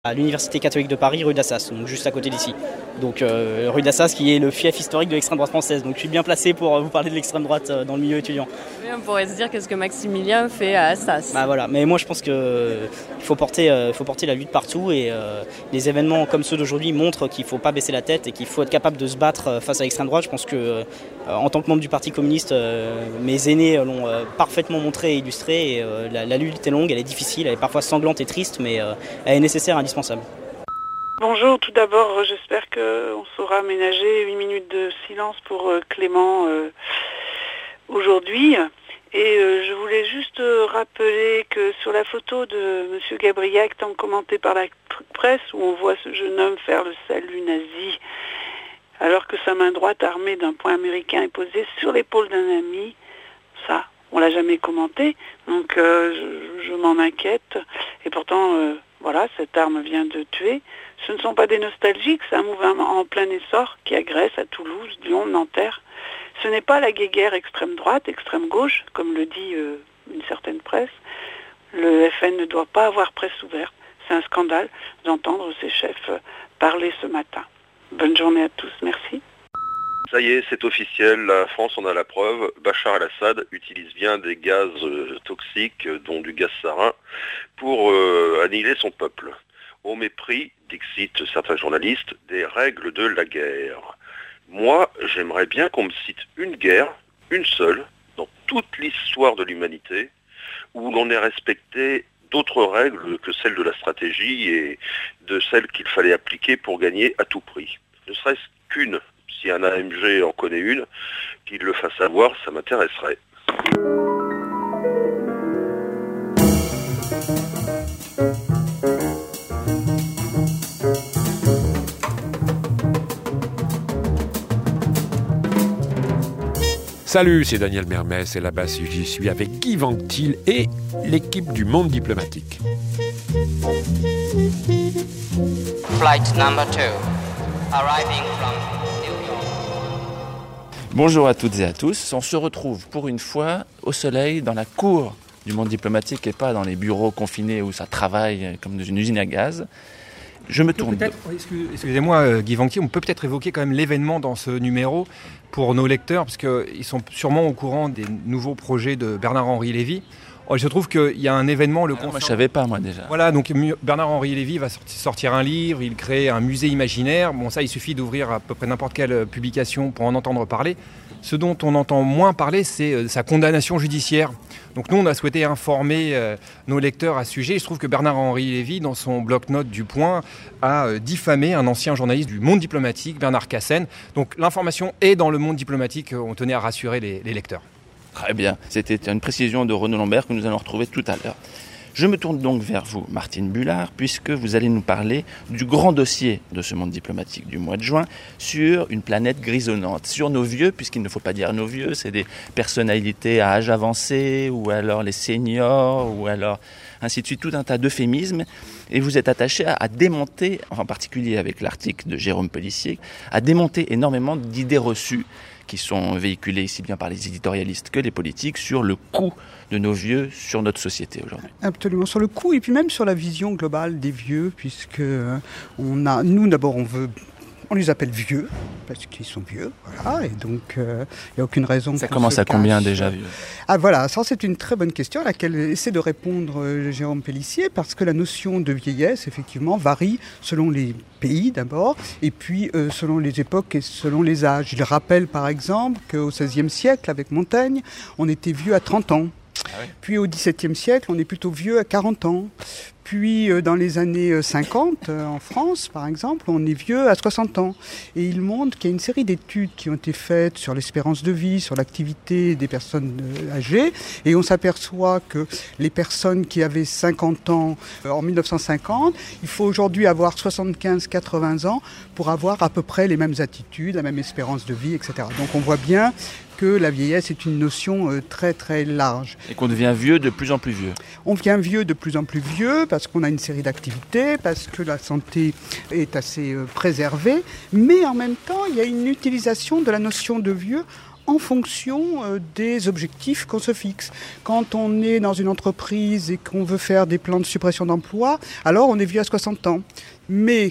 À l'Université catholique de Paris, rue d'Assas, donc juste à côté d'ici. Donc rue d'Assas qui est le fief historique de l'extrême droite française. Donc je suis bien placé pour vous parler de l'extrême droite dans le milieu étudiant. Oui, on pourrait se dire qu'est-ce que Maximilien fait à Assas. Bah voilà, mais moi je pense qu'il faut porter la lutte partout et les événements comme ceux d'aujourd'hui montrent qu'il ne faut pas baisser la tête et qu'il faut être capable de se battre face à l'extrême droite. Je pense que en tant que membre du Parti communiste, mes aînés l'ont parfaitement montré et illustré. Et, la lutte est longue, elle est difficile, elle est parfois sanglante et triste, mais elle est nécessaire et indispensable. Bonjour, tout d'abord j'espère qu'on saura aménager 8 minutes de silence pour Clément aujourd'hui. Et je voulais juste rappeler que sur la photo de M. Gabriac, tant commentée par la presse, où on voit ce jeune homme faire le salut nazi, alors que sa main droite armée d'un poing américain est posée sur l'épaule d'un ami, ça, on l'a jamais commenté, donc je m'en inquiète. Et pourtant, voilà, cette arme vient de tuer. Ce ne sont pas des nostalgiques, c'est un mouvement en plein essor qui agresse à Toulouse, Lyon, Nanterre. Ce n'est pas la guéguerre extrême droite, extrême gauche, comme le dit une certaine presse. Le FN ne doit pas avoir presse ouverte. C'est un scandale d'entendre ses chefs parler ce matin. Bonne journée à tous, merci. Ça y est, c'est officiel, la France en a la preuve. Bachar el-Assad utilise bien des gaz toxiques, dont du gaz sarin, pour annihiler son peuple. Au mépris, dixit certains journalistes, des règles de la guerre. Moi, j'aimerais bien qu'on me cite une guerre, une seule, dans toute l'histoire de l'humanité, où l'on ait respecté d'autres règles que celles de la stratégie et de celles qu'il fallait appliquer pour gagner à tout prix. Ne serait-ce qu'une. Si un AMG en connaît une, qu'il le fasse savoir, ça m'intéresserait. Salut, c'est Daniel Mermès et là-bas j'y suis avec Guy Vanctil et l'équipe du Monde diplomatique. Flight number 2, arriving from New York. Bonjour à toutes et à tous, on se retrouve pour une fois au soleil dans la cour du Monde diplomatique et pas dans les bureaux confinés où ça travaille comme dans une usine à gaz. Je me tourne. Excusez-moi Guy Vanctil, on peut peut-être évoquer quand même l'événement dans ce numéro pour nos lecteurs, parce qu'ils sont sûrement au courant des nouveaux projets de Bernard-Henri Lévy. Il se trouve qu'il y a un événement... Moi je ne savais pas, moi déjà. Voilà, donc Bernard-Henri Lévy va sortir un livre, il crée un musée imaginaire. Bon, ça, il suffit d'ouvrir à peu près n'importe quelle publication pour en entendre parler. Ce dont on entend moins parler, c'est sa condamnation judiciaire. Donc nous, on a souhaité informer nos lecteurs à ce sujet. Il se trouve que Bernard-Henri Lévy, dans son bloc-notes du Point, a diffamé un ancien journaliste du Monde diplomatique, Bernard Cassen. Donc l'information est dans le Monde diplomatique, on tenait à rassurer les lecteurs. Très bien, c'était une précision de Renaud Lambert que nous allons retrouver tout à l'heure. Je me tourne donc vers vous, Martine Bullard, puisque vous allez nous parler du grand dossier de ce Monde diplomatique du mois de juin sur une planète grisonnante, sur nos vieux, puisqu'il ne faut pas dire nos vieux, c'est des personnalités à âge avancé, ou alors les seniors, ou alors ainsi de suite, tout un tas d'euphémismes. Et vous êtes attaché à démonter, en particulier avec l'article de Jérôme Pellissier, à démonter énormément d'idées reçues qui sont véhiculés ici bien par les éditorialistes que les politiques sur le coût de nos vieux sur notre société aujourd'hui. Absolument, sur le coût et puis même sur la vision globale des vieux, puisque nous d'abord on les appelle vieux, parce qu'ils sont vieux, voilà, et donc il n'y a aucune raison. Ça commence à combien déjà, vieux ? Ah voilà, ça c'est une très bonne question à laquelle essaie de répondre Jérôme Pellissier, parce que la notion de vieillesse, effectivement, varie selon les pays d'abord, et puis selon les époques et selon les âges. Il rappelle par exemple qu'au XVIe siècle, avec Montaigne, on était vieux à 30 ans. Ah oui. Puis au XVIIe siècle, on est plutôt vieux à 40 ans. Puis dans les années 50, en France par exemple, on est vieux à 60 ans. Et il montre qu'il y a une série d'études qui ont été faites sur l'espérance de vie, sur l'activité des personnes âgées. Et on s'aperçoit que les personnes qui avaient 50 ans en 1950, il faut aujourd'hui avoir 75-80 ans pour avoir à peu près les mêmes attitudes, la même espérance de vie, etc. Donc on voit bien que la vieillesse est une notion très très large. Et qu'on devient vieux de plus en plus vieux. On devient vieux de plus en plus vieux parce qu'on a une série d'activités, parce que la santé est assez préservée, mais en même temps il y a une utilisation de la notion de vieux en fonction des objectifs qu'on se fixe. Quand on est dans une entreprise et qu'on veut faire des plans de suppression d'emplois, alors on est vieux à 60 ans. Mais